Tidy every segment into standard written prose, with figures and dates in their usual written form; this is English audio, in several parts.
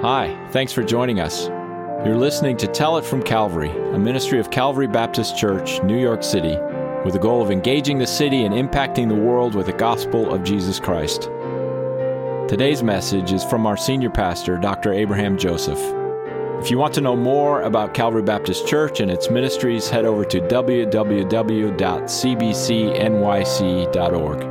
Hi, thanks for joining us. You're listening to Tell It from Calvary, a ministry of Calvary Baptist Church, New York City, with the goal of engaging the city and impacting the world with the gospel of Jesus Christ. Today's message is from our senior pastor, Dr. Abraham Joseph. If you want to know more about Calvary Baptist Church and its ministries, head over to www.cbcnyc.org.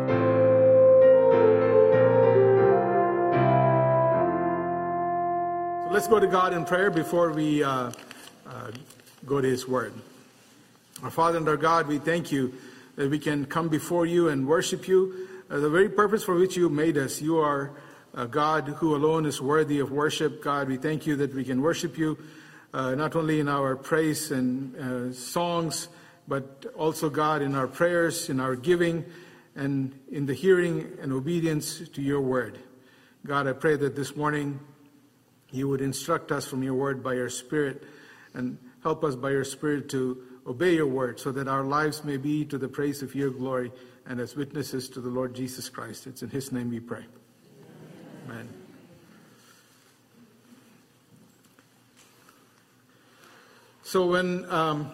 Let's go to God in prayer before we go to His Word. Our Father and our God, we thank you that we can come before you and worship you. The very purpose for which you made us. You are a God who alone is worthy of worship. God, we thank you that we can worship you not only in our praise and songs, but also, God, in our prayers, in our giving, and in the hearing and obedience to your word. God, I pray that this morning you would instruct us from your word by your Spirit and help us by your Spirit to obey your word so that our lives may be to the praise of your glory and as witnesses to the Lord Jesus Christ. It's in his name we pray. Amen. So when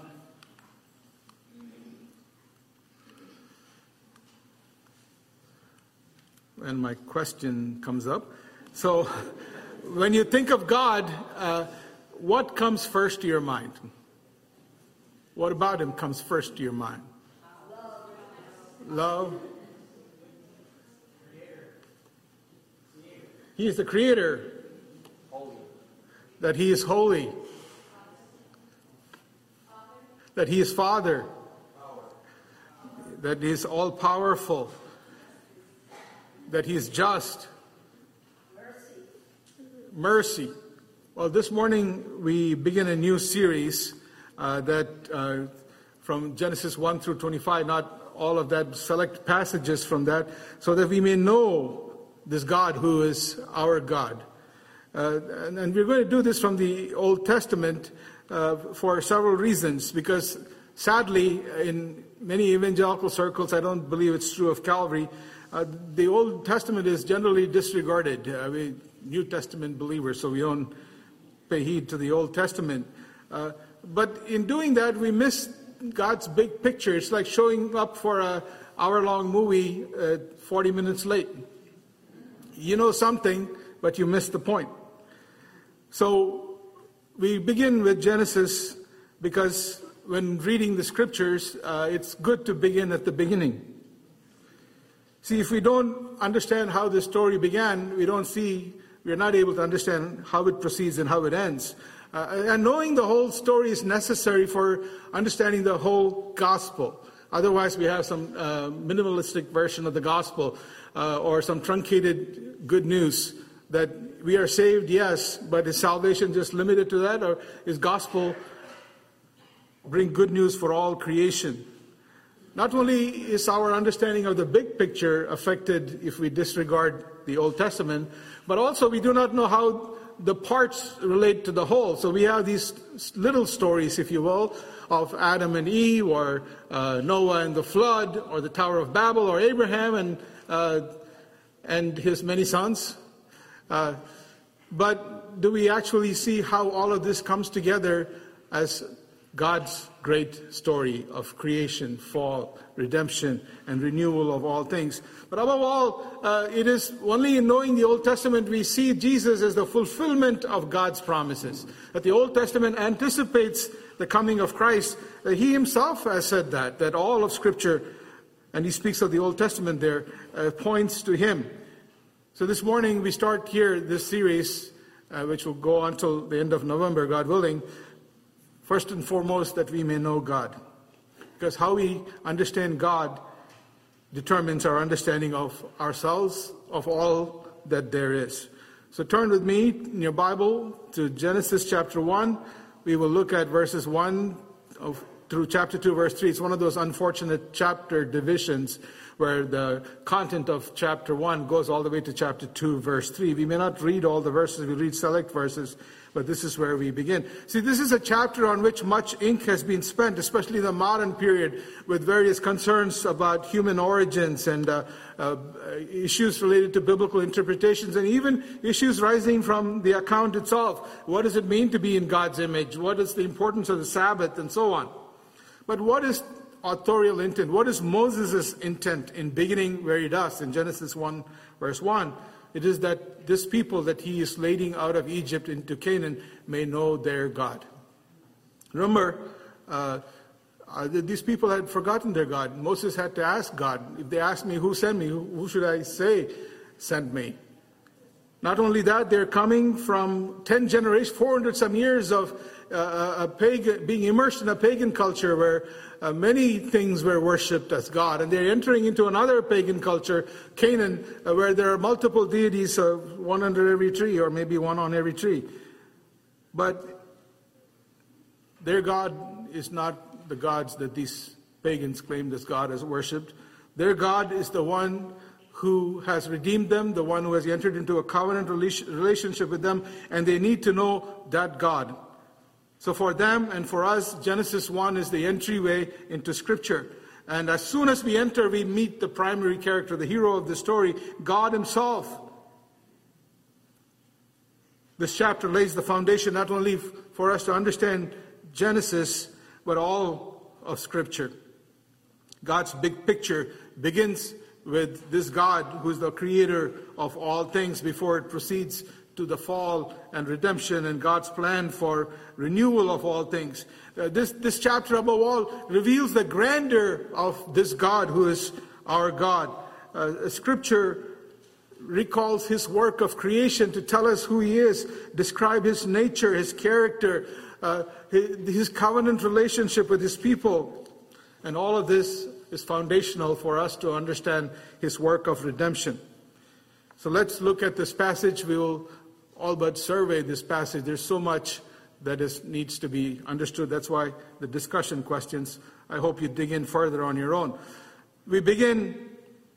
my question comes up, so when you think of God, what comes first to your mind? What about him comes first to your mind? Love. He is the creator. That he is holy. That he is Father. That he is all-powerful. That he is just. Mercy. Well, this morning we begin a new series that from Genesis 1 through 25, not all of that, select passages from that, so that we may know this God who is our God. And we're going to do this from the Old Testament for several reasons, because sadly, in many evangelical circles, I don't believe it's true of Calvary, the Old Testament is generally disregarded. New Testament believers, so we don't pay heed to the Old Testament. But in doing that, we miss God's big picture. It's like showing up for an hour-long movie 40 minutes late. You know something, but you miss the point. So we begin with Genesis because when reading the scriptures, it's good to begin at the beginning. See, if we don't understand how the story began, we're not able to understand how it proceeds and how it ends. And knowing the whole story is necessary for understanding the whole gospel. Otherwise, we have some minimalistic version of the gospel or some truncated good news that we are saved, yes, but is salvation just limited to that? Or is gospel bring good news for all creation? Not only is our understanding of the big picture affected if we disregard the Old Testament, but also we do not know how the parts relate to the whole. So we have these little stories, if you will, of Adam and Eve, or Noah and the flood, or the Tower of Babel, or Abraham and his many sons. But do we actually see how all of this comes together as God's great story of creation, fall, redemption, and renewal of all things? But above all, it is only in knowing the Old Testament we see Jesus as the fulfillment of God's promises. That the Old Testament anticipates the coming of Christ. He himself has said that all of Scripture, and he speaks of the Old Testament there, points to him. So this morning we start here this series, which will go on till the end of November, God willing. First and foremost, that we may know God. Because how we understand God determines our understanding of ourselves, of all that there is. So turn with me in your Bible to Genesis chapter 1. We will look at verses 1 through chapter 2, verse 3. It's one of those unfortunate chapter divisions where the content of chapter 1 goes all the way to chapter 2, verse 3. We may not read all the verses, we read select verses, but this is where we begin. See, this is a chapter on which much ink has been spent, especially in the modern period, with various concerns about human origins and issues related to biblical interpretations, and even issues rising from the account itself. What does it mean to be in God's image? What is the importance of the Sabbath, and so on? But what is authorial intent? What is Moses' intent in beginning where he does? In Genesis 1, verse 1, it is that this people that he is leading out of Egypt into Canaan may know their God. Remember, these people had forgotten their God. Moses had to ask God. If they ask me, who sent me? Who should I say sent me? Not only that, they're coming from 10 generations, 400 some years of being immersed in a pagan culture where many things were worshipped as God. And they're entering into another pagan culture, Canaan, where there are multiple deities, one under every tree, or maybe one on every tree. But their God is not the gods that these pagans claimed as God as worshipped. Their God is the one who has redeemed them, the one who has entered into a covenant relationship with them, and they need to know that God. So for them and for us, Genesis 1 is the entryway into Scripture. And as soon as we enter, we meet the primary character, the hero of the story, God himself. This chapter lays the foundation not only for us to understand Genesis, but all of Scripture. God's big picture begins with this God who is the creator of all things before it proceeds to the fall and redemption and God's plan for renewal of all things. This chapter above all reveals the grandeur of this God who is our God. Scripture recalls his work of creation to tell us who he is, describe his nature, his character, his covenant relationship with his people. And all of this is foundational for us to understand his work of redemption. So let's look at this passage. We will all but survey this passage. There's so much that needs to be understood. That's why the discussion questions, I hope you dig in further on your own. We begin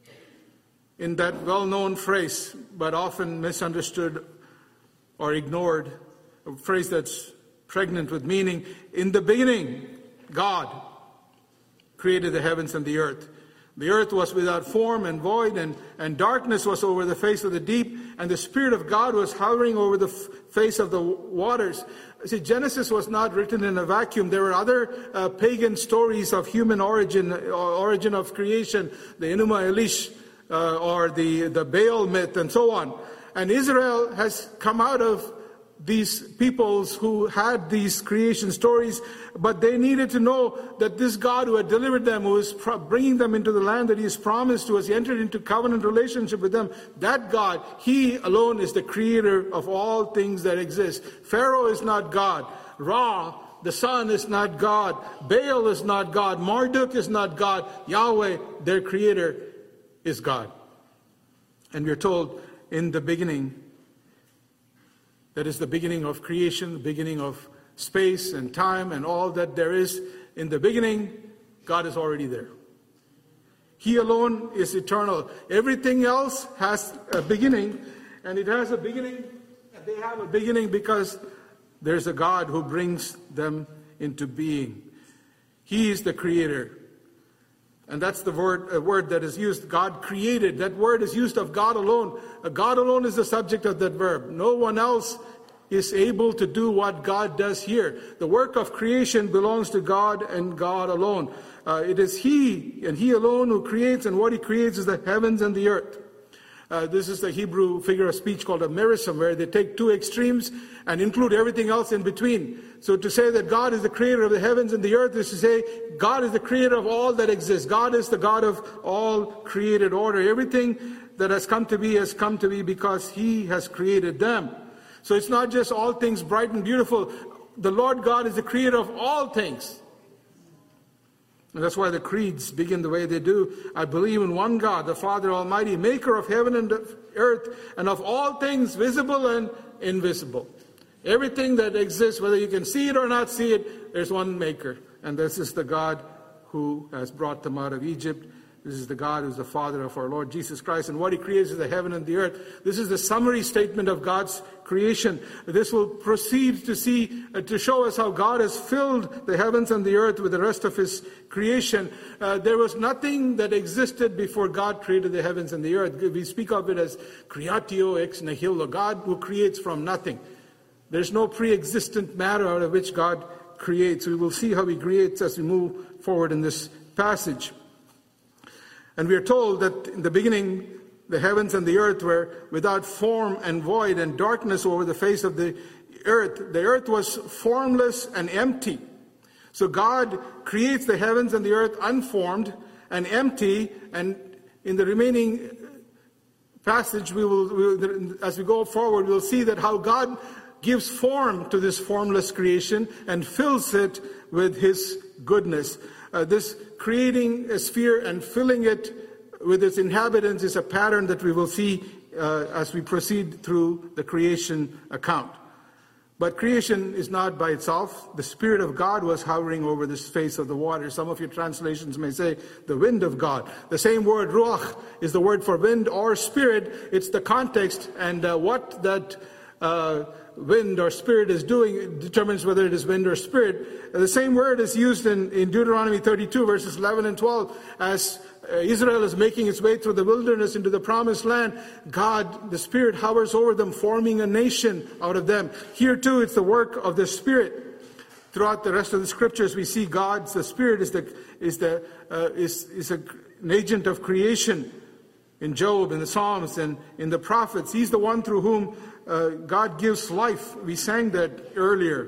in that well-known phrase, but often misunderstood or ignored, a phrase that's pregnant with meaning. In the beginning, God created the heavens and the earth. The earth was without form and void, and darkness was over the face of the deep, and the Spirit of God was hovering over the face of the waters. See, Genesis was not written in a vacuum. There were other pagan stories of human origin of creation, the Enuma Elish, or the Baal myth, and so on. And Israel has come out of these peoples who had these creation stories, but they needed to know that this God who had delivered them, who is bringing them into the land that he has promised to us, he entered into covenant relationship with them, that God, he alone is the creator of all things that exist. Pharaoh is not God. Ra, the sun, is not God. Baal is not God. Marduk is not God. Yahweh, their creator, is God. And we're told in the beginning, that is the beginning of creation, the beginning of space and time and all that there is. In the beginning, God is already there. He alone is eternal. Everything else has a beginning, and it has a beginning, and they have a beginning because there's a God who brings them into being. He is the creator. And that's the word that is used. God created. That word is used of God alone. God alone is the subject of that verb. No one else is able to do what God does here. The work of creation belongs to God and God alone. It is He and He alone who creates, and what He creates is the heavens and the earth. This is the Hebrew figure of speech called a merism, where they take two extremes and include everything else in between. So to say that God is the creator of the heavens and the earth is to say God is the creator of all that exists. God is the God of all created order. Everything that has come to be because He has created them. So it's not just all things bright and beautiful. The Lord God is the creator of all things. And that's why the creeds begin the way they do. I believe in one God, the Father Almighty, maker of heaven and earth, and of all things visible and invisible. Everything that exists, whether you can see it or not see it, there's one maker. And this is the God who has brought them out of Egypt. This is the God who's the Father of our Lord Jesus Christ. And what he creates is the heaven and the earth. This is the summary statement of God's creation. This will proceed to show us how God has filled the heavens and the earth with the rest of his creation. There was nothing that existed before God created the heavens and the earth. We speak of it as creatio ex nihilo, God who creates from nothing. There's no pre-existent matter out of which God creates. We will see how he creates as we move forward in this passage. And we are told that in the beginning, the heavens and the earth were without form and void, and darkness over the face of the earth. The earth was formless and empty. So God creates the heavens and the earth unformed and empty. And in the remaining passage, as we go forward, we'll see that how God gives form to this formless creation and fills it with his goodness. This creating a sphere and filling it with its inhabitants is a pattern that we will see as we proceed through the creation account. But creation is not by itself. The Spirit of God was hovering over the face of the water. Some of your translations may say the wind of God. The same word, ruach, is the word for wind or spirit. It's the context, and what that wind or spirit is doing determines whether it is wind or spirit. The same word is used in Deuteronomy 32 verses 11 and 12 as Israel is making its way through the wilderness into the promised land. God, the Spirit, hovers over them, forming a nation out of them. Here too, it's the work of the Spirit. Throughout the rest of the scriptures, we see the Spirit is an agent of creation. In Job, in the Psalms, and in the prophets, he's the one through whom God gives life. We sang that earlier.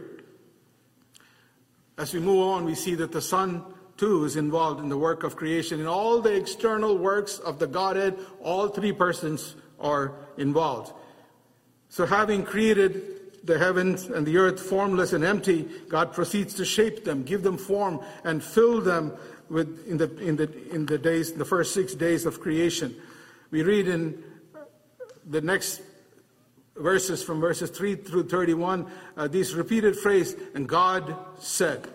As we move on, we see that the Son too is involved in the work of creation. In all the external works of the Godhead, all three persons are involved. So having created the heavens and the earth formless and empty, God proceeds to shape them, give them form, and fill them with in the first 6 days of creation. We read in the next verses, from verses 3 through 31, these repeated phrase, and God said.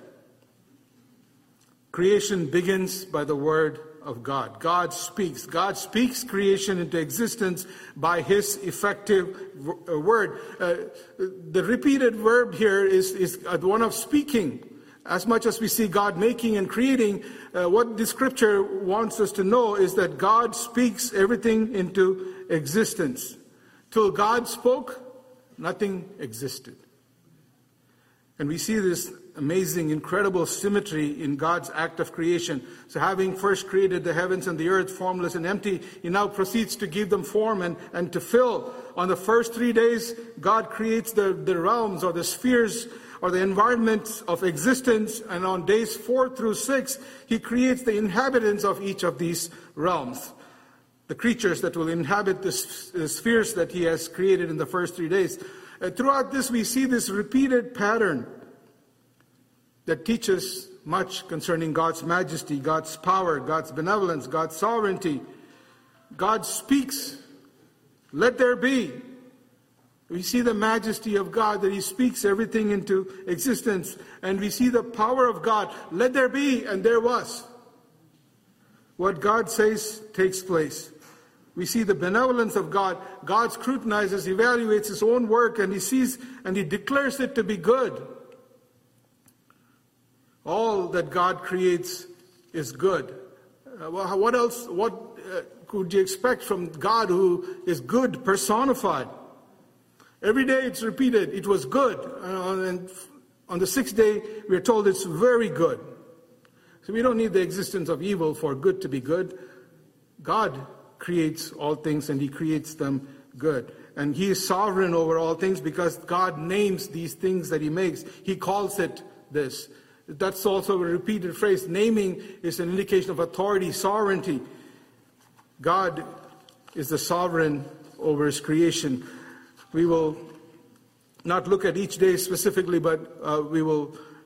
Creation begins by the word of God. God speaks. God speaks creation into existence by his effective word. The repeated verb here is one of speaking. As much as we see God making and creating, what the scripture wants us to know is that God speaks everything into existence. Till God spoke, nothing existed. And we see this amazing, incredible symmetry in God's act of creation. So having first created the heavens and the earth formless and empty, he now proceeds to give them form and to fill. On the first 3 days, God creates the realms or the spheres or the environments of existence, and on days 4 through 6, he creates the inhabitants of each of these realms, the creatures that will inhabit the spheres that he has created in the first 3 days. Throughout this, we see this repeated pattern that teaches much concerning God's majesty, God's power, God's benevolence, God's sovereignty. God speaks, let there be. We see the majesty of God, that he speaks everything into existence. And we see the power of God. Let there be, and there was. What God says takes place. We see the benevolence of God. God scrutinizes, evaluates his own work, and he sees and he declares it to be good. All that God creates is good. What else? What could you expect from God, who is good personified? Every day it's repeated, it was good. And on the 6th day, we are told it's very good. So we don't need the existence of evil for good to be good. God creates all things, and he creates them good. And he is sovereign over all things because God names these things that he makes. He calls it this. That's also a repeated phrase. Naming is an indication of authority, sovereignty. God is the sovereign over his creation. We will not look at each day specifically, but we will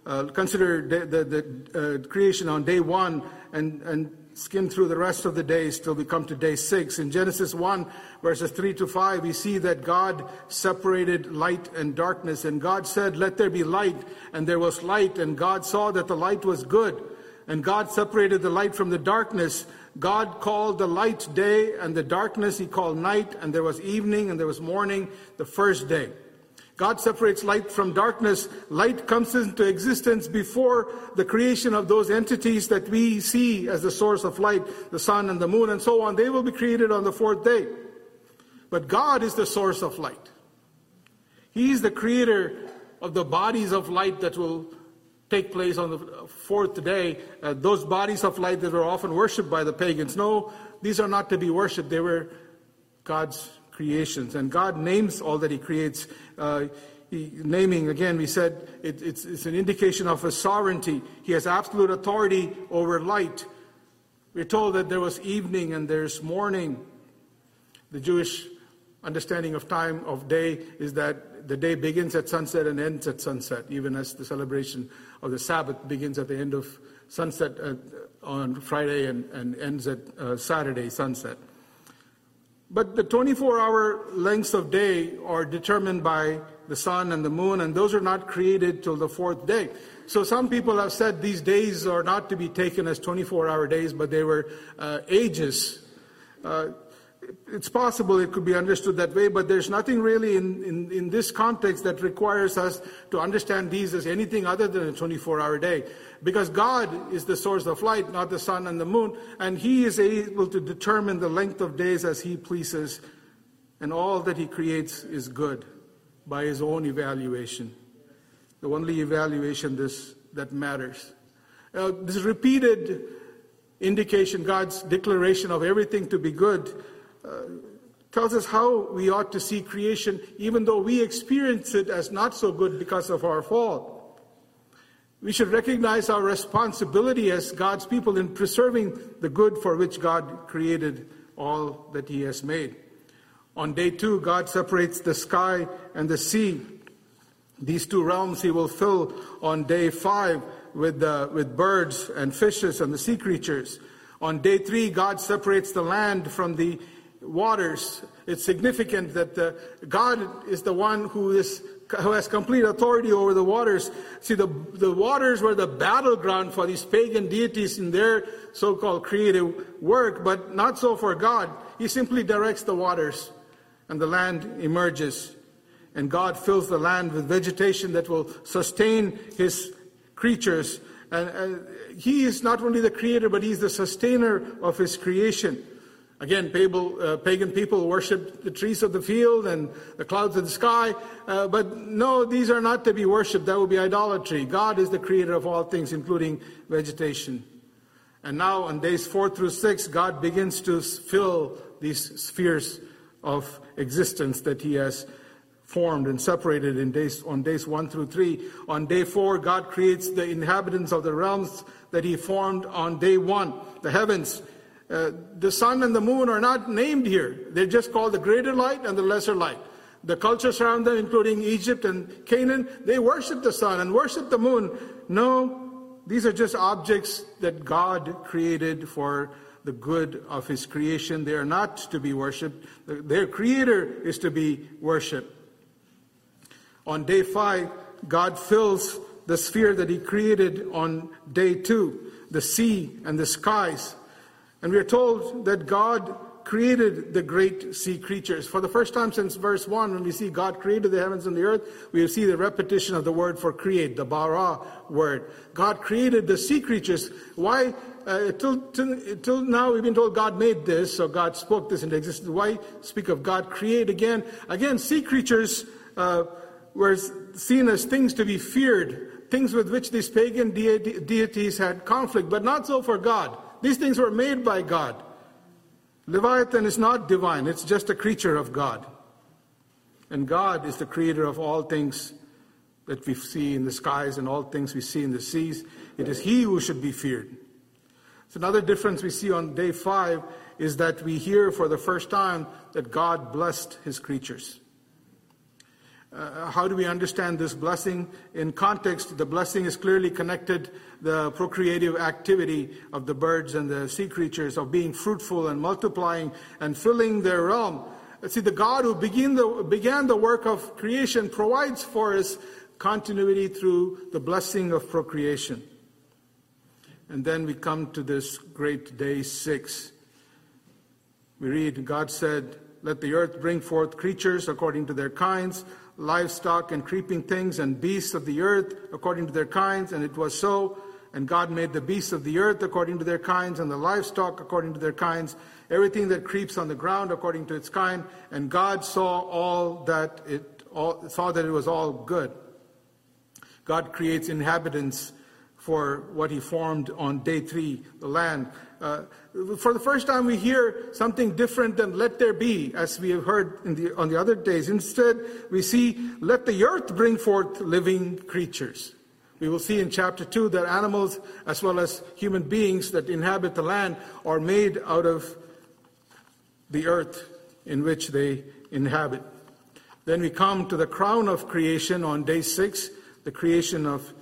consider the creation on day 1 and skim through the rest of the days till we come to day 6. In Genesis 1, verses 3 to 5, we see that God separated light and darkness. And God said, "Let there be light," and there was light. And God saw that the light was good. And God separated the light from the darkness. God called the light day, and the darkness He called night. And there was evening and there was morning the first day. God separates light from darkness. Light comes into existence before the creation of those entities that we see as the source of light, the sun and the moon and so on. They will be created on the 4th day. But God is the source of light. He is the creator of the bodies of light that will take place on the 4th day. Those bodies of light that were often worshipped by the pagans. No, these are not to be worshipped. They were God's creations. And God names all that He creates. Naming, again, we said, it's an indication of His sovereignty. He has absolute authority over light. We're told that there was evening and there's morning. The Jewish understanding of time of day is that the day begins at sunset and ends at sunset, even as the celebration of the Sabbath begins at the end of sunset on Friday and ends at Saturday sunset. But the 24-hour lengths of day are determined by the sun and the moon, and those are not created till the 4th day. So some people have said these days are not to be taken as 24-hour days, but they were ages. It's possible it could be understood that way, but there's nothing really in this context that requires us to understand these as anything other than a 24-hour day. Because God is the source of light, not the sun and the moon, and He is able to determine the length of days as He pleases, and all that He creates is good by His own evaluation. The only evaluation that matters. This repeated indication, God's declaration of everything to be good, tells us how we ought to see creation, even though we experience it as not so good because of our fall. We should recognize our responsibility as God's people in preserving the good for which God created all that He has made. On day 2, God separates the sky and the sea. These two realms He will fill on day 5 with birds and fishes and the sea creatures. On day 3, God separates the land from the waters. It's significant that God is the one who has complete authority over the waters. See, the waters were the battleground for these pagan deities in their so-called creative work, but not so for God. He simply directs the waters, and the land emerges. And God fills the land with vegetation that will sustain His creatures. And He is not only the creator, but He's the sustainer of His creation. Again, pagan people worship the trees of the field and the clouds of the sky. But no, these are not to be worshipped. That would be idolatry. God is the creator of all things, including vegetation. And now on days 4 through 6, God begins to fill these spheres of existence that He has formed and separated on days 1 through 3. On day 4, God creates the inhabitants of the realms that He formed on day 1, the heavens. The sun and the moon are not named here. They're just called the greater light and the lesser light. The cultures around them, including Egypt and Canaan, they worship the sun and worship the moon. No, these are just objects that God created for the good of His creation. They are not to be worshipped. Their creator is to be worshipped. On day 5, God fills the sphere that He created on day 2, the sea and the skies. And we are told that God created the great sea creatures. For the first time since verse 1, when we see God created the heavens and the earth, we see the repetition of the word for create, the bara word. God created the sea creatures. Why? Till now we've been told God made this, so God spoke this into existence. Why speak of God create again? Again, sea creatures were seen as things to be feared, things with which these pagan deities had conflict, but not so for God. These things were made by God. Leviathan is not divine. It's just a creature of God. And God is the creator of all things that we see in the skies and all things we see in the seas. It is He who should be feared. So another difference we see on day 5 is that we hear for the first time that God blessed His creatures. How do we understand this blessing? In context, the blessing is clearly connected the procreative activity of the birds and the sea creatures of being fruitful and multiplying and filling their realm. See, the God who began the work of creation provides for us continuity through the blessing of procreation. And then we come to this great day 6. We read, God said, "Let the earth bring forth creatures according to their kinds, livestock and creeping things and beasts of the earth according to their kinds." And it was so. And God made the beasts of the earth according to their kinds, and the livestock according to their kinds, everything that creeps on the ground according to its kind. And God saw that it was all good. God creates inhabitants for what he formed on day 3, the land. For the first time we hear something different than "let there be," as we have heard on the other days. Instead, we see, "Let the earth bring forth living creatures." We will see in chapter 2 that animals as well as human beings that inhabit the land are made out of the earth in which they inhabit. Then we come to the crown of creation on day 6, the creation of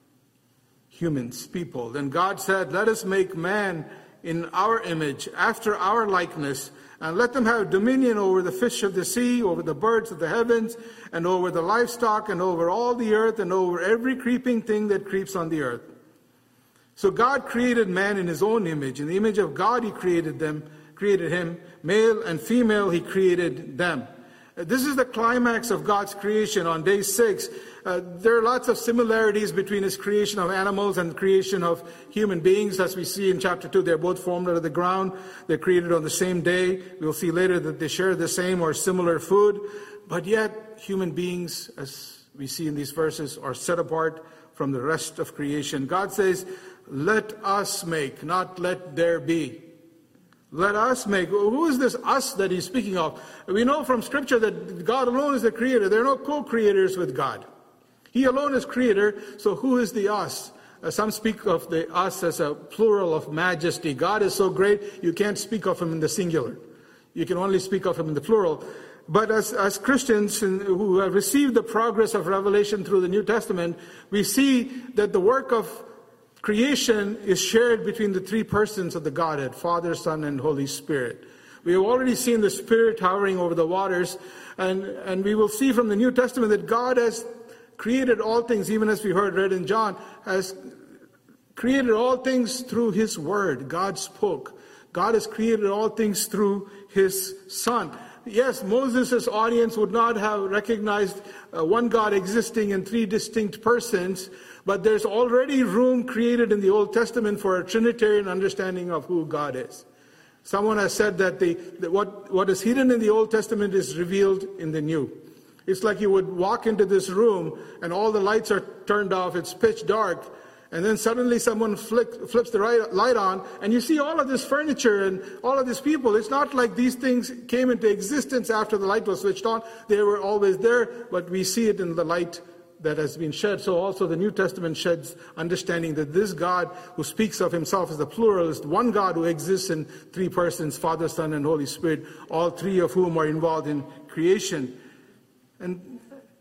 humans, people. Then God said, "Let us make man in our image, after our likeness, and let them have dominion over the fish of the sea, over the birds of the heavens, and over the livestock, and over all the earth, and over every creeping thing that creeps on the earth." So God created man in his own image. In the image of God he created him. Male and female he created them. This is the climax of God's creation on day 6. There are lots of similarities between his creation of animals and the creation of human beings. As we see in chapter 2, they're both formed out of the ground. They're created on the same day. We'll see later that they share the same or similar food. But yet, human beings, as we see in these verses, are set apart from the rest of creation. God says, "Let us make," not "let there be." Let us make. Who is this us that he's speaking of? We know from Scripture that God alone is the creator. There are no co-creators with God. He alone is creator, so who is the us? Some speak of the us as a plural of majesty. God is so great, you can't speak of him in the singular. You can only speak of him in the plural. But as Christians who have received the progress of revelation through the New Testament, we see that the work of creation is shared between the 3 persons of the Godhead, Father, Son, and Holy Spirit. We have already seen the Spirit hovering over the waters, and we will see from the New Testament that God has created all things, even as we read in John, has created all things through his word. God spoke. God has created all things through his Son. Yes, Moses' audience would not have recognized one God existing in 3 distinct persons, but there's already room created in the Old Testament for a Trinitarian understanding of who God is. Someone has said that what is hidden in the Old Testament is revealed in the New. It's like you would walk into this room and all the lights are turned off, it's pitch dark, and then suddenly someone flips the light on, and you see all of this furniture and all of these people. It's not like these things came into existence after the light was switched on. They were always there, but we see it in the light that has been shed. So also the New Testament sheds understanding that this God who speaks of himself as the plural is one God who exists in 3 persons, Father, Son, and Holy Spirit, all 3 of whom are involved in creation. And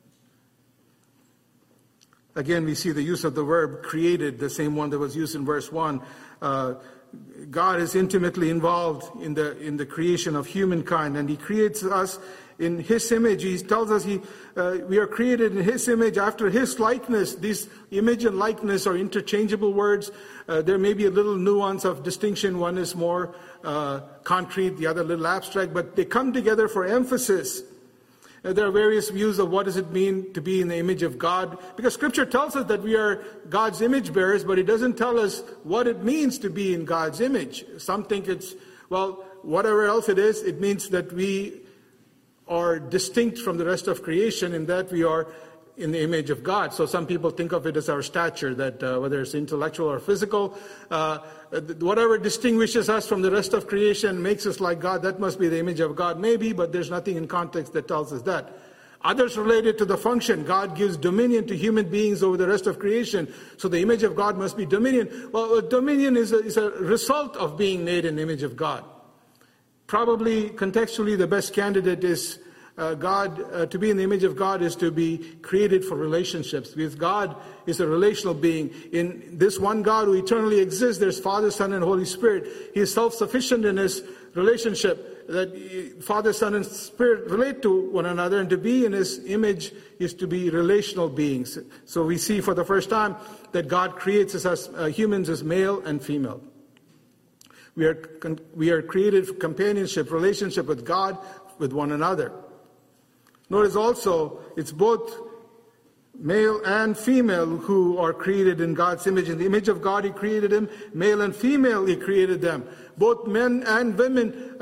again, we see the use of the verb created, the same one that was used in verse 1. God is intimately involved in the creation of humankind, and he creates us in his image. He tells us we are created in his image after his likeness. These image and likeness are interchangeable words. There may be a little nuance of distinction. One is more concrete, the other a little abstract, but they come together for emphasis. There are various views of what does it mean to be in the image of God, because Scripture tells us that we are God's image bearers, but it doesn't tell us what it means to be in God's image. Some think it's, well, whatever else it is, it means that we are distinct from the rest of creation in that we are in the image of God. So some people think of it as our stature, that whether it's intellectual or physical, whatever distinguishes us from the rest of creation makes us like God, that must be the image of God. Maybe, but there's nothing in context that tells us that. Others related to the function. God gives dominion to human beings over the rest of creation. So the image of God must be dominion. Well, dominion is a result of being made in the image of God. Probably contextually the best candidate is To be in the image of God is to be created for relationships, because God is a relational being. In this one God who eternally exists, there's Father, Son, and Holy Spirit. He is self-sufficient in his relationship, that Father, Son, and Spirit relate to one another, and to be in his image is to be relational beings. So we see for the first time that God creates us as humans as male and female. We are created for companionship, relationship with God, with one another. Notice also, it's both male and female who are created in God's image. In the image of God, He created them. Male and female, He created them. Both men and women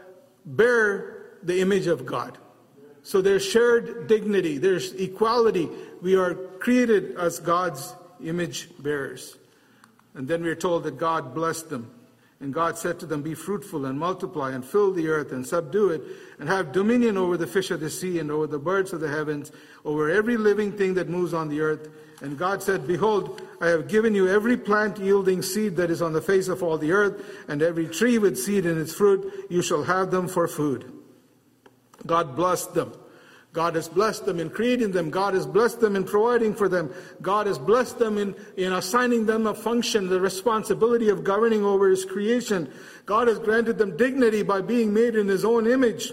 bear the image of God. So there's shared dignity. There's equality. We are created as God's image bearers. And then we're told that God blessed them. And God said to them, "Be fruitful and multiply and fill the earth and subdue it and have dominion over the fish of the sea and over the birds of the heavens, over every living thing that moves on the earth." And God said, "Behold, I have given you every plant yielding seed that is on the face of all the earth, and every tree with seed in its fruit. You shall have them for food." God blessed them. God has blessed them in creating them. God has blessed them in providing for them. God has blessed them in assigning them a function, the responsibility of governing over His creation. God has granted them dignity by being made in His own image.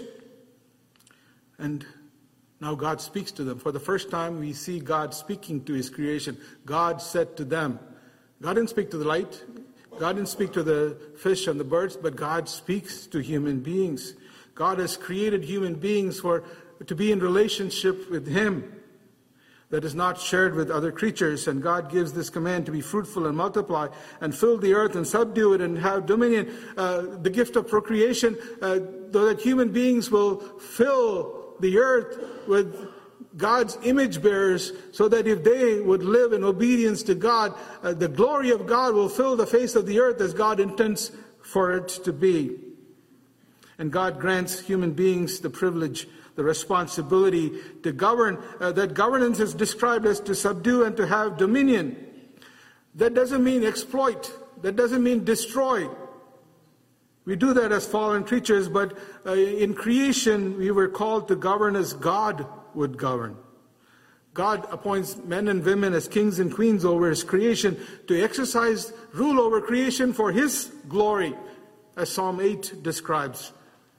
And now God speaks to them. For the first time, we see God speaking to His creation. God said to them. God didn't speak to the light. God didn't speak to the fish and the birds, but God speaks to human beings. God has created human beings to be in relationship with Him that is not shared with other creatures. And God gives this command to be fruitful and multiply and fill the earth and subdue it and have dominion, the gift of procreation, so that human beings will fill the earth with God's image bearers, so that if they would live in obedience to God, the glory of God will fill the face of the earth as God intends for it to be. And God grants human beings the privilege, the responsibility to govern. That governance is described as to subdue and to have dominion. That doesn't mean exploit. That doesn't mean destroy. We do that as fallen creatures, but in creation we were called to govern as God would govern. God appoints men and women as kings and queens over His creation to exercise rule over creation for His glory, as Psalm 8 describes.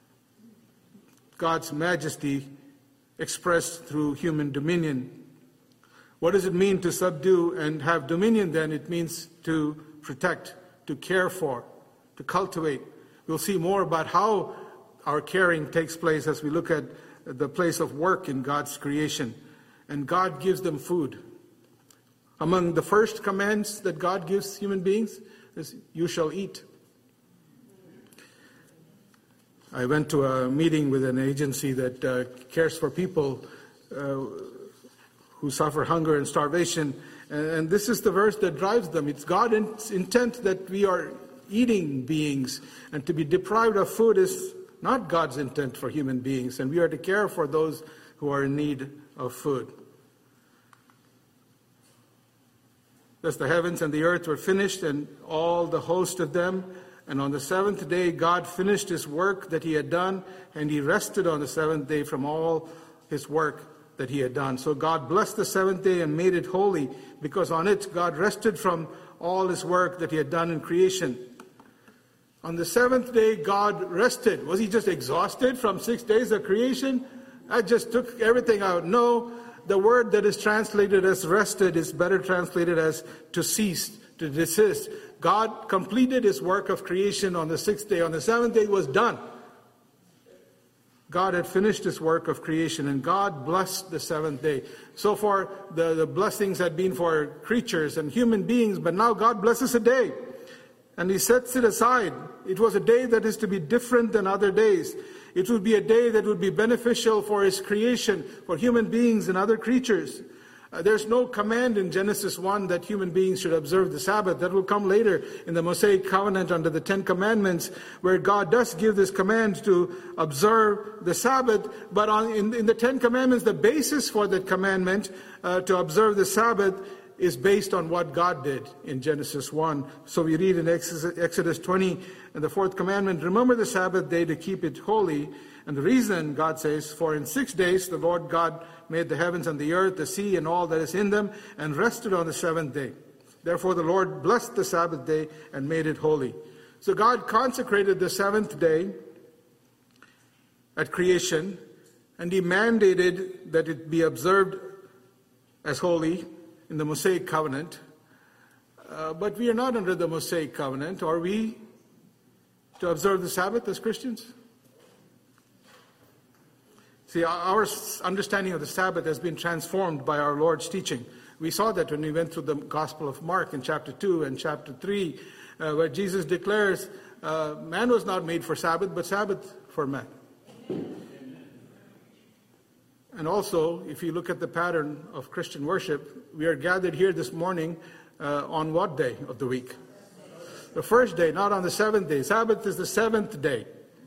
God's majesty expressed through human dominion. What does it mean to subdue and have dominion then? It means to protect, to care for, to cultivate. We'll see more about how our caring takes place as we look at the place of work in God's creation. And God gives them food. Among the first commands that God gives human beings is, "You shall eat." I went to a meeting with an agency that cares for people who suffer hunger and starvation. And this is the verse that drives them. It's God's intent that we are eating beings. And to be deprived of food is not God's intent for human beings. And we are to care for those who are in need of food. Thus the heavens and the earth were finished, and all the host of them. And on the seventh day, God finished His work that He had done, and He rested on the seventh day from all His work that He had done. So God blessed the seventh day and made it holy, because on it God rested from all His work that He had done in creation. On the seventh day, God rested. Was He just exhausted from 6 days of creation? That just took everything out. No, the word that is translated as rested is better translated as to cease, to desist. God completed His work of creation on the sixth day. On the seventh day it was done. God had finished His work of creation, and God blessed the seventh day. So far, the blessings had been for creatures and human beings, but now God blesses a day, and He sets it aside. It was a day that is to be different than other days. It would be a day that would be beneficial for His creation, for human beings and other creatures. There's no command in Genesis 1 that human beings should observe the Sabbath. That will come later in the Mosaic covenant under the Ten Commandments, where God does give this command to observe the Sabbath. But in the Ten Commandments, the basis for that commandment to observe the Sabbath is based on what God did in Genesis 1. So we read in Exodus 20, and the fourth commandment, remember the Sabbath day to keep it holy. And the reason, God says, for in 6 days the Lord God made the heavens and the earth, the sea, and all that is in them, and rested on the seventh day. Therefore the Lord blessed the Sabbath day and made it holy. So God consecrated the seventh day at creation, and He mandated that it be observed as holy in the Mosaic covenant. But we are not under the Mosaic covenant. Are we to observe the Sabbath as Christians? See, our understanding of the Sabbath has been transformed by our Lord's teaching. We saw that when we went through the Gospel of Mark in chapter 2 and chapter 3, where Jesus declares, man was not made for Sabbath, but Sabbath for man. And also, if you look at the pattern of Christian worship, we are gathered here this morning on what day of the week? The first day, not on the seventh day. Sabbath is the seventh day.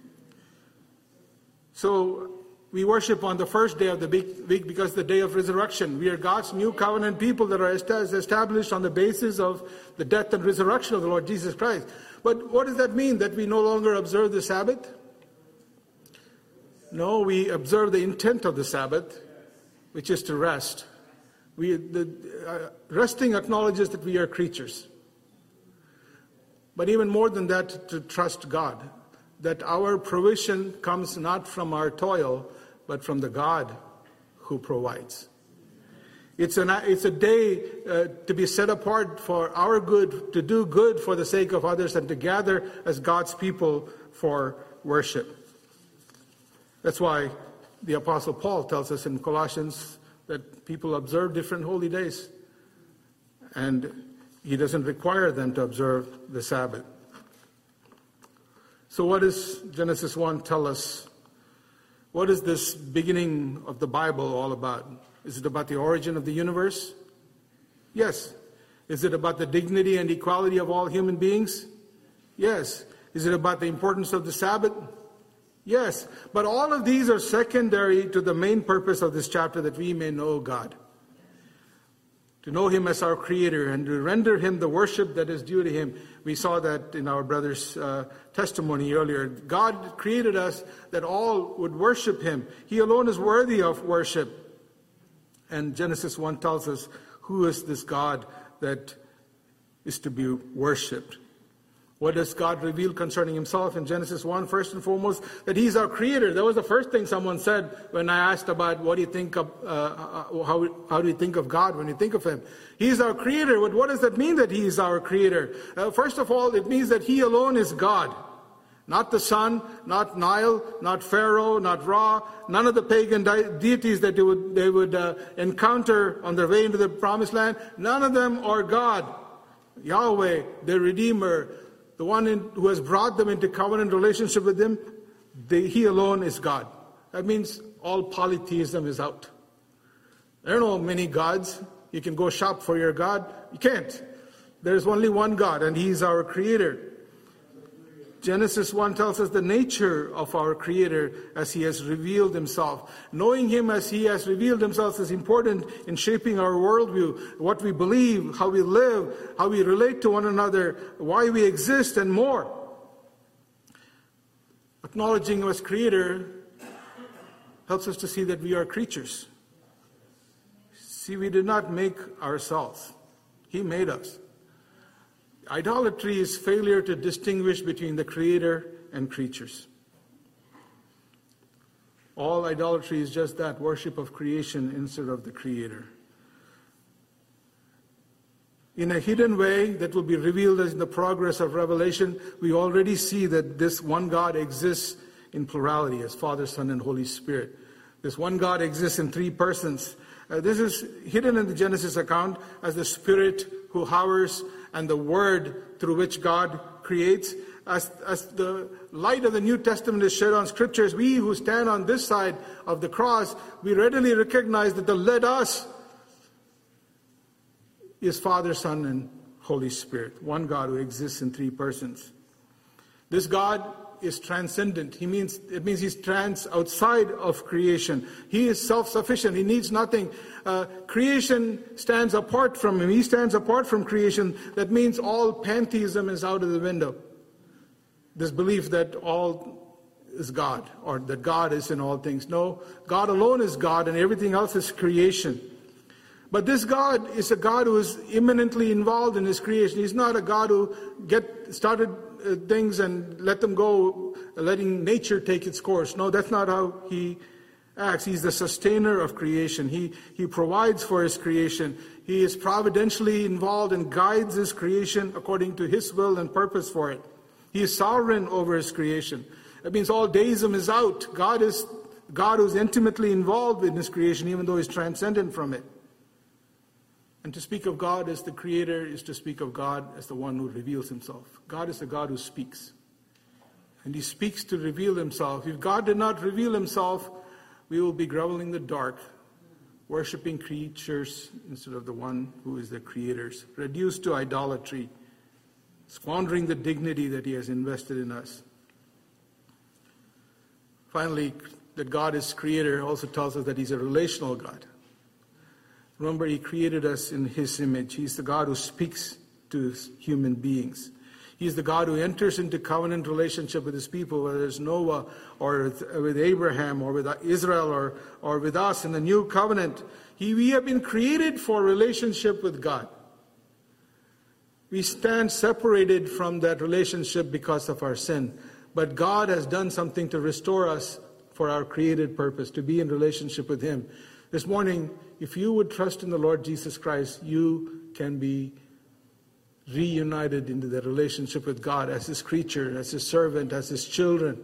So we worship on the first day of the week because the day of resurrection. We are God's new covenant people that are established on the basis of the death and resurrection of the Lord Jesus Christ. But what does that mean? That we no longer observe the Sabbath? No, we observe the intent of the Sabbath, which is to rest. Resting acknowledges that we are creatures. But even more than that, to trust God. That our provision comes not from our toil, but from the God who provides. It's a day to be set apart for our good, to do good for the sake of others, and to gather as God's people for worship. That's why the Apostle Paul tells us in Colossians that people observe different holy days. And he doesn't require them to observe the Sabbath. So what does Genesis 1 tell us? What is this beginning of the Bible all about? Is it about the origin of the universe? Yes. Is it about the dignity and equality of all human beings? Yes. Is it about the importance of the Sabbath? Yes. But all of these are secondary to the main purpose of this chapter, that we may know God. To know Him as our Creator and to render Him the worship that is due to Him. We saw that in our brother's testimony earlier. God created us that all would worship Him. He alone is worthy of worship. And Genesis 1 tells us who is this God that is to be worshipped. What does God reveal concerning Himself in Genesis 1? First and foremost, that He's our Creator. That was the first thing someone said when I asked about what do you think of, how do you think of God when you think of Him? He's our Creator. But what does that mean, that He is our Creator? First of all, it means that He alone is God. Not the sun, not Nile, not Pharaoh, not Ra, none of the pagan deities that they would encounter on their way into the Promised Land. None of them are God. Yahweh, their Redeemer, the one who has brought them into covenant relationship with Him, He alone is God. That means all polytheism is out. There are no many gods. You can go shop for your God. You can't. There's only one God, and He's our Creator. Genesis 1 tells us the nature of our Creator as He has revealed Himself. Knowing Him as He has revealed Himself is important in shaping our worldview, what we believe, how we live, how we relate to one another, why we exist, and more. Acknowledging Him as Creator helps us to see that we are creatures. See, we did not make ourselves. He made us. Idolatry is failure to distinguish between the Creator and creatures. All idolatry is just that, worship of creation instead of the Creator. In a hidden way that will be revealed as in the progress of Revelation, we already see that this one God exists in plurality as Father, Son, and Holy Spirit. This one God exists in three persons. This is hidden in the Genesis account as the Spirit who hovers and the Word through which God creates. As the light of the New Testament is shed on Scriptures, we who stand on this side of the cross, we readily recognize that the led us is Father, Son, and Holy Spirit. One God who exists in three persons. This God is transcendent. It means he's outside of creation. He is self-sufficient. He needs nothing. Creation stands apart from him. He stands apart from creation. That means all pantheism is out of the window. This belief that all is God, or that God is in all things. No, God alone is God and everything else is creation. But this God is a God who is imminently involved in his creation. He's not a God who started things and let them go, letting nature take its course. No, that's not how he acts. He's the sustainer of creation. He provides for his creation. He is providentially involved and guides his creation according to his will and purpose for it. He is sovereign over his creation. That means all deism is out. God is God who's intimately involved in his creation, even though he's transcendent from it. And to speak of God as the creator is to speak of God as the one who reveals himself. God is the God who speaks. And he speaks to reveal himself. If God did not reveal himself, we will be groveling in the dark, worshiping creatures instead of the one who is the creators, reduced to idolatry, squandering the dignity that he has invested in us. Finally, that God is creator also tells us that he's a relational God. Remember, he created us in his image. He's the God who speaks to human beings. He's the God who enters into covenant relationship with his people, whether it's Noah or with Abraham or with Israel or with us in the new covenant. We have been created for relationship with God. We stand separated from that relationship because of our sin. But God has done something to restore us for our created purpose, to be in relationship with him. This morning, if you would trust in the Lord Jesus Christ, you can be reunited into that relationship with God as his creature, as his servant, as his children.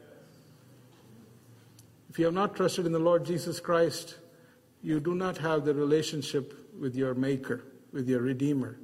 If you have not trusted in the Lord Jesus Christ, you do not have the relationship with your Maker, with your Redeemer.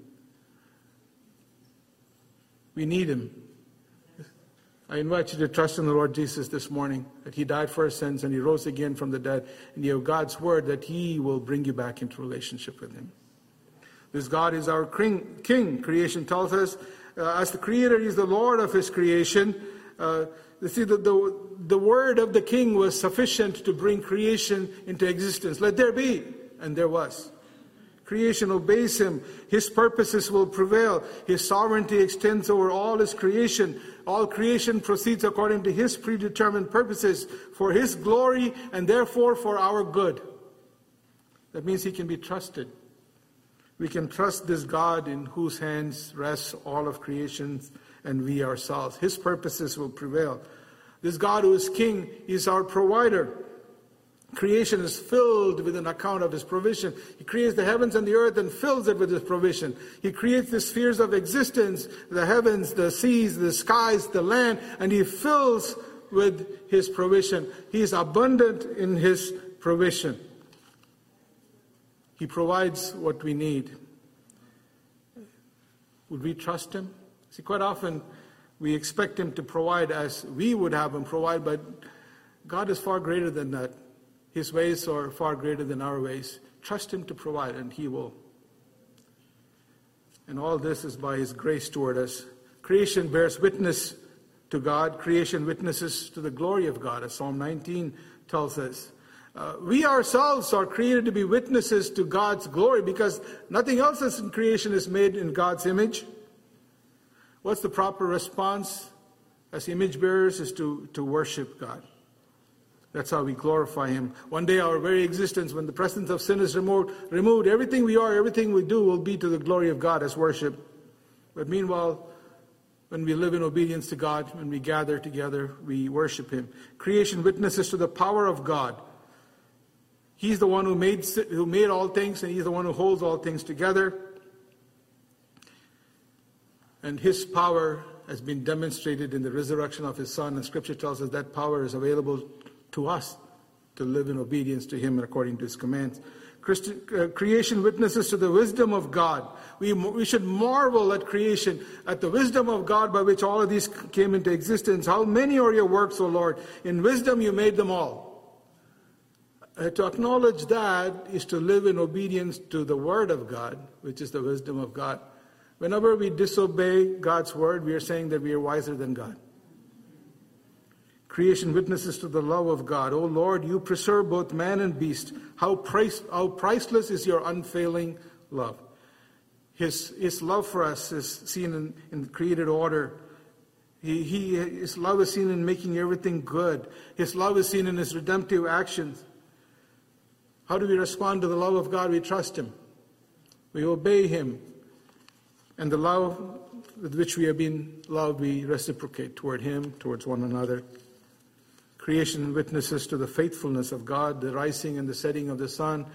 We need him. I invite you to trust in the Lord Jesus this morning, that he died for our sins and he rose again from the dead. And you have God's word that he will bring you back into relationship with him. This God is our king. Creation tells us, as the creator, he is the Lord of his creation. You see, the word of the king was sufficient to bring creation into existence. Let there be, and there was. Creation obeys him. His purposes will prevail. His sovereignty extends over all his creation. All creation proceeds according to his predetermined purposes for his glory and therefore for our good. That means he can be trusted. We can trust this God in whose hands rests all of creation and we ourselves. His purposes will prevail. This God who is king is our provider. Creation is filled with an account of his provision. He creates the heavens and the earth and fills it with his provision. He creates the spheres of existence, the heavens, the seas, the skies, the land, and he fills with his provision. He is abundant in his provision. He provides what we need. Would we trust him? See, quite often we expect him to provide as we would have him provide, but God is far greater than that. His ways are far greater than our ways. Trust him to provide, and he will. And all this is by his grace toward us. Creation bears witness to God. Creation witnesses to the glory of God, as Psalm 19 tells us. We ourselves are created to be witnesses to God's glory because nothing else in creation is made in God's image. What's the proper response as image bearers is to worship God. That's how we glorify him. One day our very existence, when the presence of sin is removed, everything we are, everything we do will be to the glory of God as worship. But meanwhile, when we live in obedience to God, when we gather together, we worship him. Creation witnesses to the power of God. He's the one who made all things, and he's the one who holds all things together. And his power has been demonstrated in the resurrection of his Son, and Scripture tells us that power is available to us to live in obedience to him and according to his commands. Creation witnesses to the wisdom of God. We should marvel at creation, at the wisdom of God by which all of these came into existence. How many are your works, O Lord? In wisdom you made them all. To acknowledge that is to live in obedience to the word of God, which is the wisdom of God. Whenever we disobey God's word, we are saying that we are wiser than God. Creation witnesses to the love of God. O Lord, you preserve both man and beast. How priceless is your unfailing love. His love for us is seen in created order. His love is seen in making everything good. His love is seen in his redemptive actions. How do we respond to the love of God? We trust him. We obey him. And the love with which we have been loved, we reciprocate toward him, towards one another. Creation witnesses to the faithfulness of God, the rising and the setting of the sun,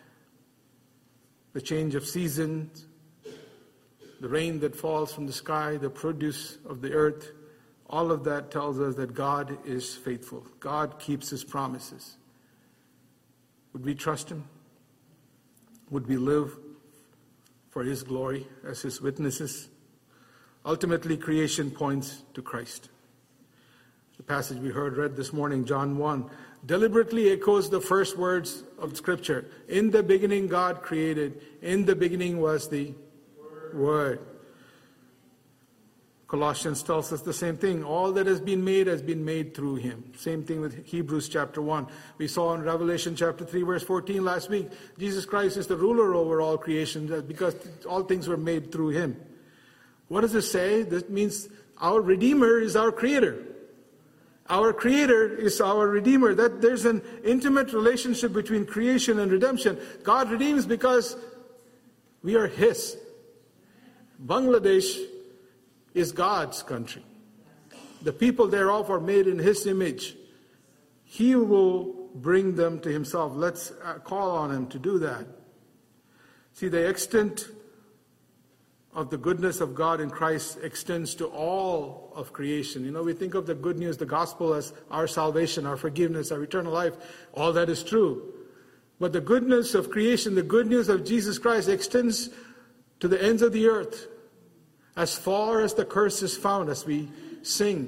the change of seasons, the rain that falls from the sky, the produce of the earth. All of that tells us that God is faithful. God keeps his promises. Would we trust him? Would we live for his glory as his witnesses? Ultimately, creation points to Christ. The passage we heard read this morning, John 1, deliberately echoes the first words of Scripture. In the beginning, God created. In the beginning was the Word. Colossians tells us the same thing. All that has been made through him. Same thing with Hebrews chapter 1. We saw in Revelation chapter 3 verse 14 last week. Jesus Christ is the ruler over all creation because all things were made through him. What does it say? That means our Redeemer is our Creator. Our Creator is our Redeemer. That there's an intimate relationship between creation and redemption. God redeems because we are his. Bangladesh is God's country. The people thereof are made in his image. He will bring them to himself. Let's call on him to do that. See, the extent of the goodness of God in Christ extends to all of creation. We think of the good news, the gospel, as our salvation, our forgiveness, our eternal life. All that is true. But the goodness of creation, the good news of Jesus Christ extends to the ends of the earth. As far as the curse is found, as we sing.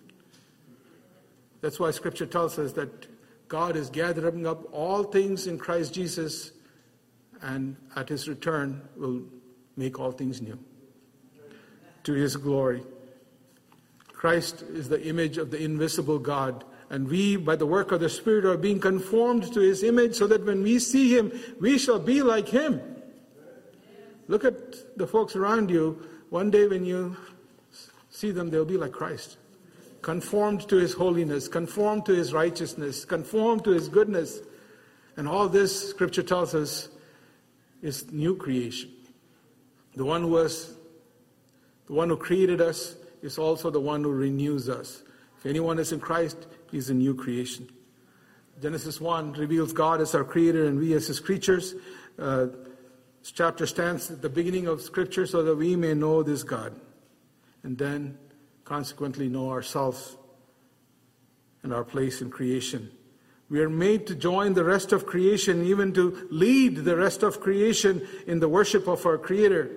That's why Scripture tells us that God is gathering up all things in Christ Jesus, and at his return will make all things new. To his glory. Christ is the image of the invisible God, and we, by the work of the Spirit, are being conformed to his image so that when we see him, we shall be like him. Look at the folks around you. One day when you see them, they'll be like Christ. Conformed to his holiness, conformed to his righteousness, conformed to his goodness. And all this, Scripture tells us, is new creation. The one who created us is also the one who renews us. If anyone is in Christ, he's a new creation. Genesis 1 reveals God as our creator and we as his creatures. This chapter stands at the beginning of Scripture so that we may know this God and then consequently know ourselves and our place in creation. We are made to join the rest of creation, even to lead the rest of creation in the worship of our Creator.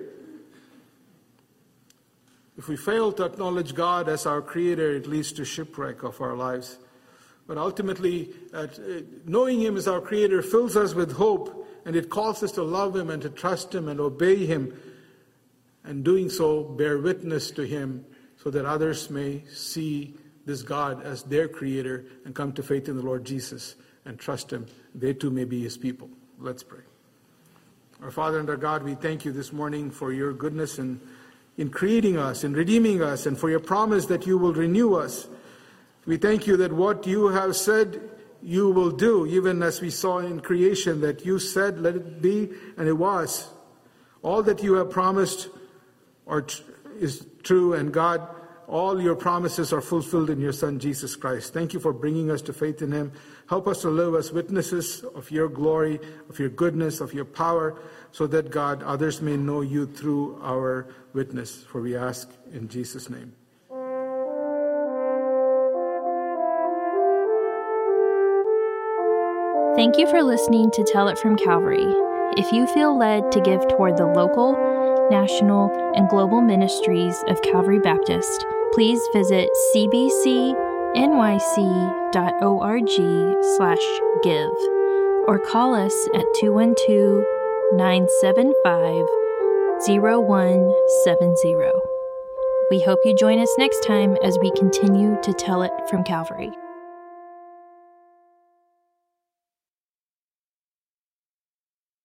If we fail to acknowledge God as our Creator, it leads to shipwreck of our lives. But ultimately, knowing him as our Creator fills us with hope. And it calls us to love him and to trust him and obey him. And doing so, bear witness to him so that others may see this God as their Creator and come to faith in the Lord Jesus and trust him. They too may be his people. Let's pray. Our Father and our God, we thank you this morning for your goodness in creating us, in redeeming us, and for your promise that you will renew us. We thank you that what you have said you will do, even as we saw in creation, that you said, let it be, and it was. All that you have promised is true, and God, all your promises are fulfilled in your Son, Jesus Christ. Thank you for bringing us to faith in him. Help us to live as witnesses of your glory, of your goodness, of your power, so that, God, others may know you through our witness. For we ask in Jesus' name. Thank you for listening to Tell It from Calvary. If you feel led to give toward the local, national, and global ministries of Calvary Baptist, please visit cbcnyc.org/give or call us at 212-975-0170. We hope you join us next time as we continue to tell it from Calvary.